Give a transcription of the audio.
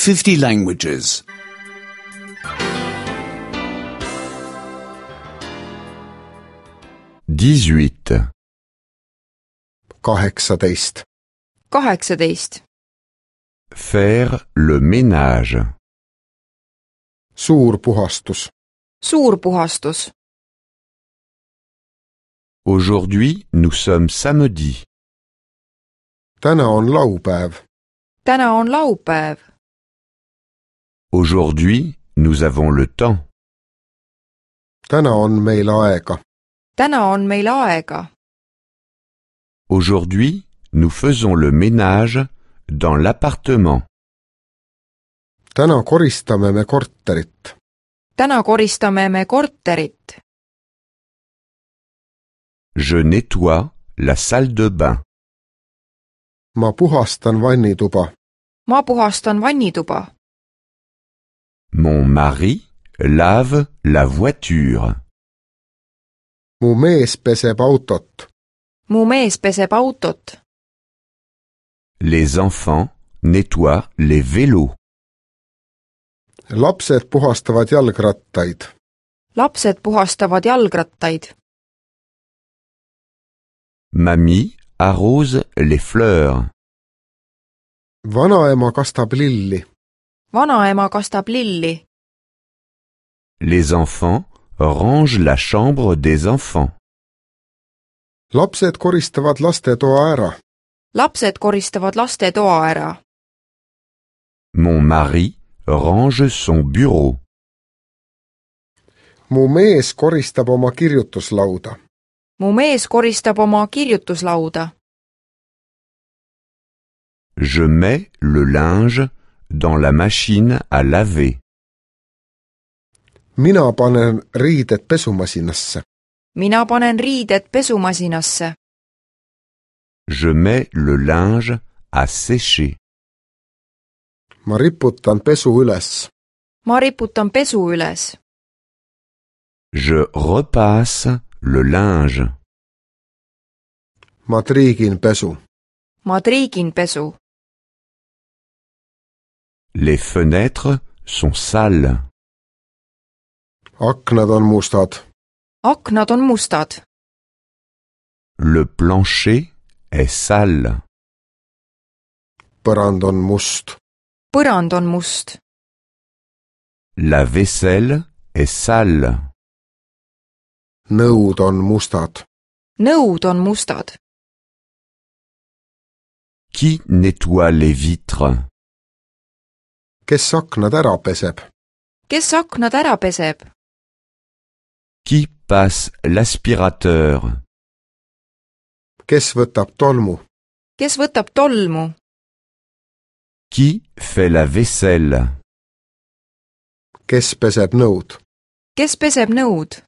50 languages. 18. 18. 18. Faire le ménage. Suur puhastus. Suur puhastus. Aujourd'hui, nous sommes samedi. Täna on laupäev. Täna on laupäev. Aujourd'hui, nous avons le temps. Täna on meil aega. Täna on meil aega. Aujourd'hui, nous faisons le ménage dans l'appartement. Täna koristame me korterit. Täna koristame me korterit. Je nettoie la salle de bain. Ma puhastan vannituba. Ma puhastan vannituba. Mon mari lave la voiture. Mu mees peseb autot. Mu mees peseb autot. Les enfants nettoient les vélos. Lapsed puhastavad jalgrattaid. Lapsed puhastavad jalgrattaid. Mamie arrose les fleurs. Vanaema kastab lilli. Vanaema kastab lilli. Les enfants rangent la chambre des enfants. Lapsed koristavad lastetoa ära. Lapsed koristavad lastetoa ära. Mon mari range son bureau. Mu mees koristab oma kirjutuslauda. Mu mees koristab oma kirjutuslauda. Je mets le linge dans la machine à laver. Mina panen riided pesumasinasse. Mina panen riided pesumasinasse. Je mets le linge à sécher. Ma riputan pesu üles. Ma riputan pesu üles. Je repasse le linge. Ma triigin pesu. Ma triigin pesu. Les fenêtres sont sales. Aknad on mustad. Aknad on mustad. Le plancher est sale. Põrand on must. Põrand on must. La vaisselle est sale. Nõud on mustad. Nõud on mustad. Qui nettoie les vitres? Kes aknad ära peseb? Kes aknad ära peseb? Qui passe l'aspirateur? Kes võtab tolmu? Kes võtab tolmu? Qui fait la vaisselle? Kes peseb nõud? Kes peseb nõud?